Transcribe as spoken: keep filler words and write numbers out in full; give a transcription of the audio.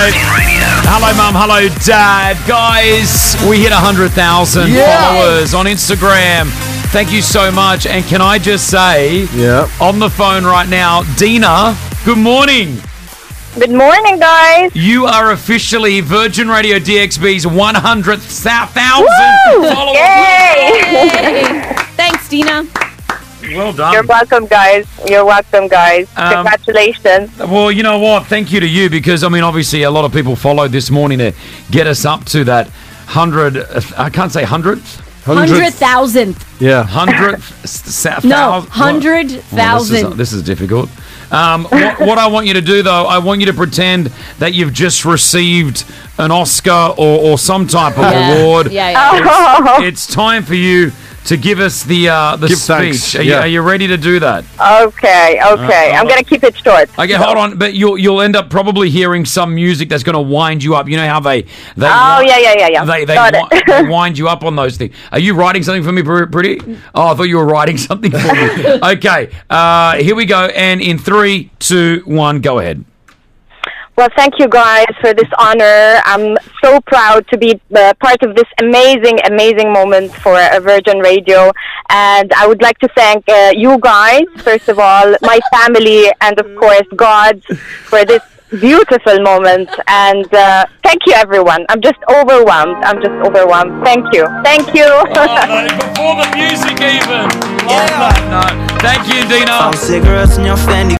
babe. Hello, Mum. Hello, Dad. Guys, we hit one hundred thousand Yeah. followers on Instagram. Thank you so much. And can I just say, Yeah. on the phone right now, Dina, good morning. Good morning, guys. You are officially Virgin Radio D X B's one hundredth thousand followers. Yay! Thanks, Dina. Well done. You're welcome, guys. You're welcome, guys. Um, Congratulations. Well, you know what? Thank you to you because, I mean, obviously a lot of people followed this morning to get us up to that hundred, I can't say hundredth. Hundred thousandth. Yeah. Hundredth. No, hundred thousand. This is, this is difficult. Um, what, what I want you to do, though, I want you to pretend that you've just received an Oscar or, or some type of Yeah. award. Yeah, yeah. Oh, It's time for you to give us the uh, the Give speech. thanks, Are, you, yeah. are you ready to do that? okay, okay. Uh, I'm going to keep it short. Okay, hold on, but you'll you'll end up probably hearing some music that's going to wind you up. You know how they they Oh, yeah, yeah, yeah, yeah. they they, Got wi- it. they wind you up on those things. Are you writing something for me, Pr- Pretty? Oh, I thought you were writing something for me. Okay, uh, here we go. And in three, two, one, go ahead. Well, thank you guys for this honor. I'm so proud to be uh, part of this amazing, amazing moment for uh, Virgin Radio. And I would like to thank uh, you guys, first of all, my family, and of course, God, for this beautiful moment. And uh, thank you, everyone. I'm just overwhelmed. I'm just overwhelmed. Thank you. Thank you. Oh, no, before the music even. Love that. No. Thank you, Dina. Cigarettes in your Fendi